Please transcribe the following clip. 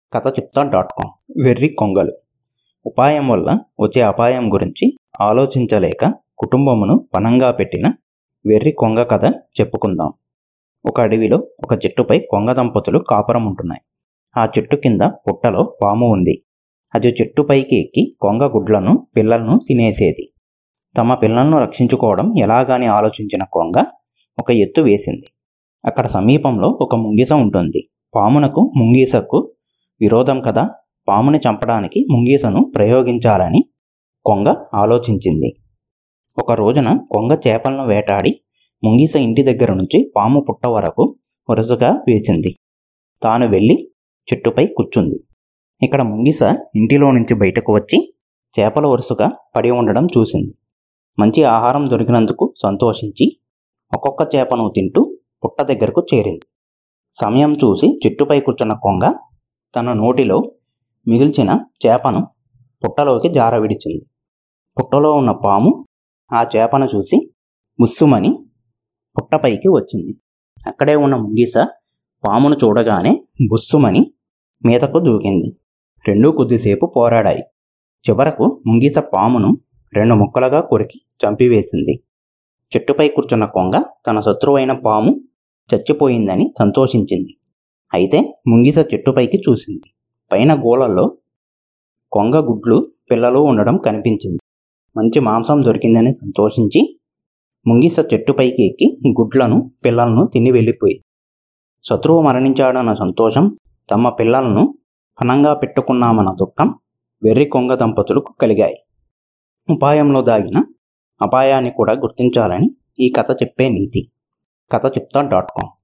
కథ చెప్తా.com. వెర్రి కొంగలు. ఉపాయం వల్ల వచ్చే అపాయం గురించి ఆలోచించలేక కుటుంబమును పణంగా పెట్టిన వెర్రి కొంగ కథ చెప్పుకుందాం. ఒక అడవిలో ఒక చెట్టుపై కొంగ దంపతులు కాపురం ఉంటున్నాయి. ఆ చెట్టు కింద పుట్టలో పాము ఉంది. అది చెట్టుపైకి ఎక్కి కొంగ గుడ్లను పిల్లలను తినేసేది. తమ పిల్లలను రక్షించుకోవడం ఎలాగాని ఆలోచించిన కొంగ ఒక ఎత్తు వేసింది. అక్కడ సమీపంలో ఒక ముంగిస ఉంటుంది. పామునకు ముంగీసకు విరోధం కదా, పాముని చంపడానికి ముంగీసను ప్రయోగించాలని కొంగ ఆలోచించింది. ఒక రోజున కొంగ చేపలను వేటాడి ముంగీస ఇంటి దగ్గర నుంచి పాము పుట్ట వరకు వరుసగా వేసింది. తాను వెళ్ళి చెట్టుపై కూర్చుంది. ఇక్కడ ముంగిస ఇంటిలో నుంచి బయటకు వచ్చి చేపల వరుసగా పడి ఉండడం చూసింది. మంచి ఆహారం దొరికినందుకు సంతోషించి ఒక్కొక్క చేపను తింటూ పుట్ట దగ్గరకు చేరింది. సమయం చూసి చెట్టుపై కూర్చున్న కొంగ తన నోటిలో మిగిల్చిన చేపను పుట్టలోకి జారవిడిచింది. పుట్టలో ఉన్న పాము ఆ చేపను చూసి ముస్సుమని పుట్టపైకి వచ్చింది. అక్కడే ఉన్న ముంగీస పామును చూడగానే బుస్సుమని మీదకు దూకింది. రెండూ కొద్దిసేపు పోరాడాయి. చివరకు ముంగీస పామును 2 ముక్కలుగా కొరికి చంపివేసింది. చెట్టుపై కూర్చున్న కొంగ తన శత్రువైన పాము చచ్చిపోయిందని సంతోషించింది. అయితే ముంగిస చెట్టుపైకి చూసింది. పైన గోళల్లో కొంగ గుడ్లు పిల్లలు ఉండడం కనిపించింది. మంచి మాంసం దొరికిందని సంతోషించి ముంగిస చెట్టుపైకి ఎక్కి గుడ్లను పిల్లలను తిని వెళ్ళిపోయింది. శత్రువు మరణించాడన్న సంతోషం, తమ పిల్లలను ఫనంగా పెట్టుకున్నామన్న దుఃఖం వెర్రి కొంగ దంపతులకు కలిగాయి. ఉపాయంలో దాగిన అపాయాన్ని కూడా గుర్తించాలని ఈ కథ చెప్పే నీతి. కథ చెప్తా.com.